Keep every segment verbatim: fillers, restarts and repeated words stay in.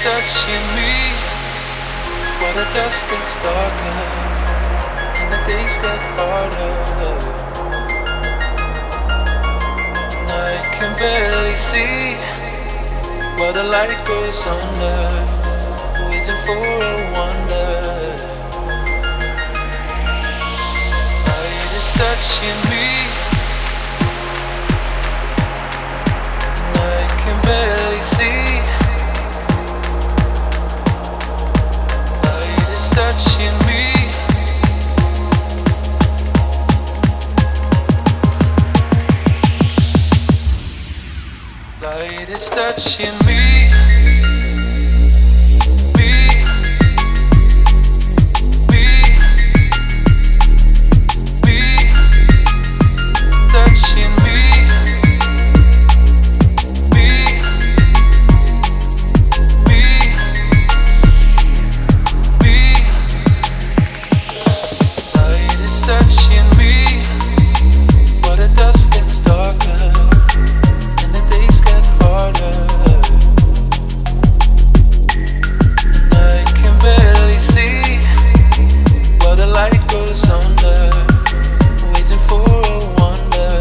touching me. While the dust gets darker and the days get harder, and I can barely see while the light goes under, waiting for a wonder. Light is touching me, and I can barely see. Touching me. Light is touching me. Me. Me. Me. Touching me. Me. Me. Touching me, while the dust gets darker and the days get harder, and I can barely see while the light goes under, waiting for a wonder.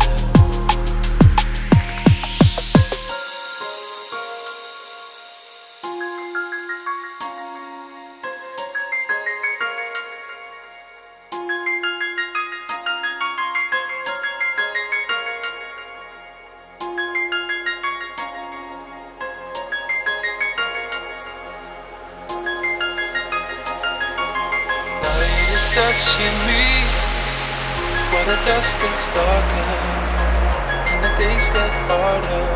Touching me, while the dust gets darker and the days get harder,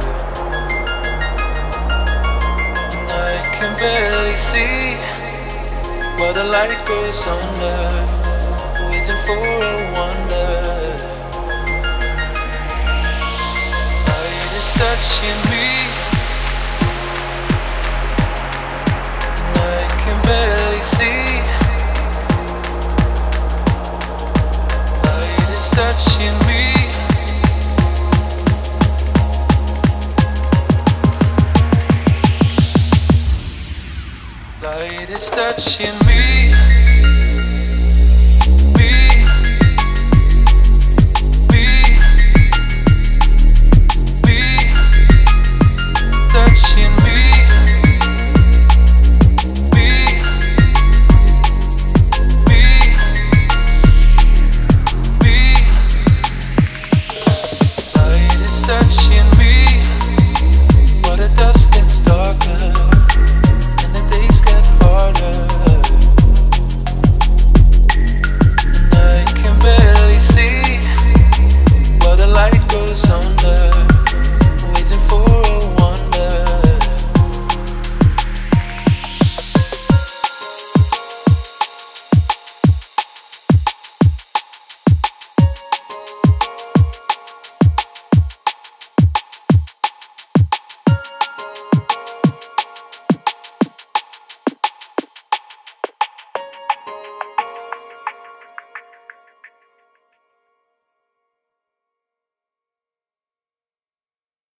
and I can barely see while the light goes under, waiting for a wonder. Light is touching me, and I can barely see. Touching me. Light is touching me.